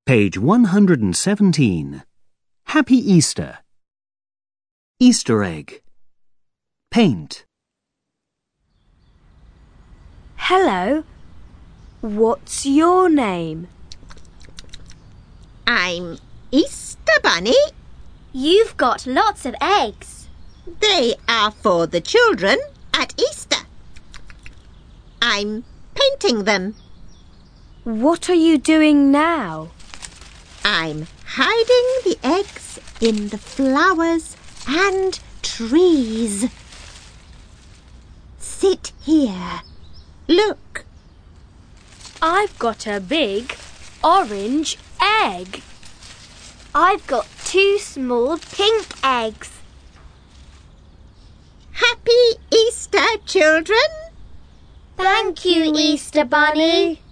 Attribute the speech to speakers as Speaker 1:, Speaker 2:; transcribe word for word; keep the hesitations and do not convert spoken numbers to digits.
Speaker 1: Page one hundred seventeen. Happy Easter. Easter egg. Paint.
Speaker 2: Hello. What's your name?
Speaker 3: I'm Easter Bunny.
Speaker 4: You've got lots of eggs.
Speaker 3: They are for the children at Easter. I'm painting them.
Speaker 2: What are you doing now?
Speaker 3: I'm hiding the eggs in the flowers and trees. Sit here. Look.
Speaker 2: I've got a big orange egg.
Speaker 4: I've got two small pink eggs.
Speaker 3: Happy Easter, children!
Speaker 4: Thank you, Easter Bunny.